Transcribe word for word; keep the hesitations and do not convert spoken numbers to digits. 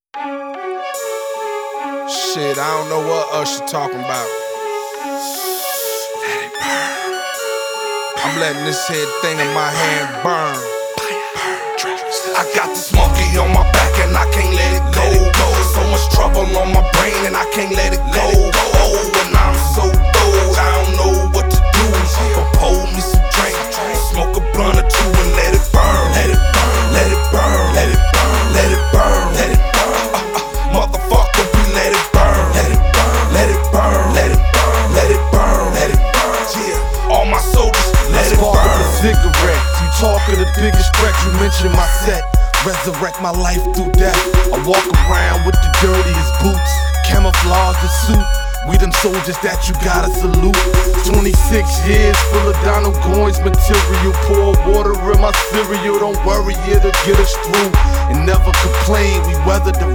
Shit, I don't know what Usher talking about. Let it burn. I'm letting this head thing in my hand burn. I got this monkey on my back and I can't let it go. So much trouble on my brain and I can't let it go. Oh, and I'm so old, I don't know what to do. But pour me some drink, smoke a blunt or two and let it burn. Let it burn, let it burn, let it burn, let it burn, let it burn. Uh, uh, motherfucker, we let it burn. Let it burn, let it burn, let it burn, let it burn, let it burn. Yeah, all my soldiers, let it burn. Spark up a cigarette. You talk of the biggest threat, you mention my set. Resurrect my life through death. I walk around with the dirtiest boots, camouflage the suit. We them soldiers that you gotta salute. Twenty-six years full of Donald Goines material. Pour water in my cereal. Don't worry, it'll get us through. And never complain, we weathered the